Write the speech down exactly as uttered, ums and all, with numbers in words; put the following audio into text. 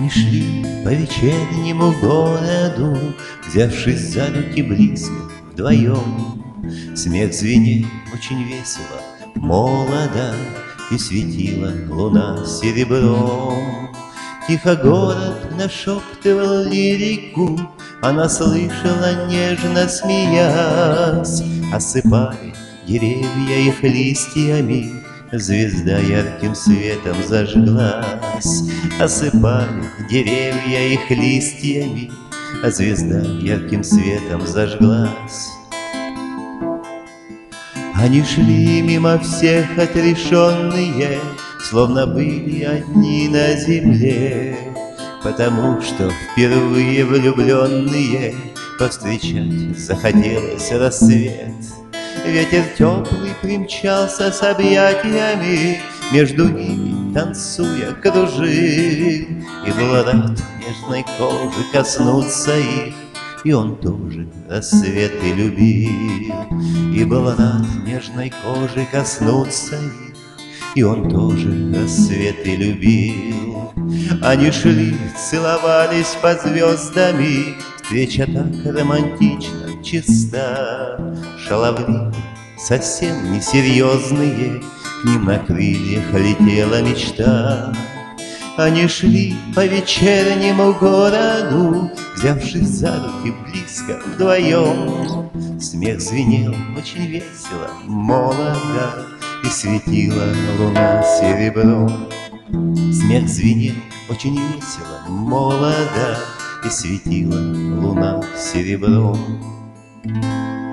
Они шли по вечернему городу, взявшись за руки близко вдвоем. Смех звенел очень весело, молодо, и светила луна серебром. Тихо город нашептывал лирику, она слышала, нежно смеясь. Осыпали деревья их листьями, звезда ярким светом зажглась. Осыпали деревья их листьями, а звезда ярким светом зажглась. Они шли мимо всех отрешенные, словно были одни на земле, потому что впервые влюбленные повстречать захотелось рассвет. Ветер теплый примчался с объятиями, между ними танцуя кружил, и был рад нежной кожи коснуться их, и он тоже рассветы любил. И был рад нежной кожи коснуться их, и он тоже рассветы любил. Они шли, целовались под звездами, встреча так романтично, чиста. Шаловливые, совсем несерьезные, к ним на крыльях летела мечта. Они шли по вечернему городу, взявшись за руки близко вдвоем. Смех звенел очень весело, молодо, и светила луна серебром. Смех звенел очень весело, молодо, и светила луна серебром.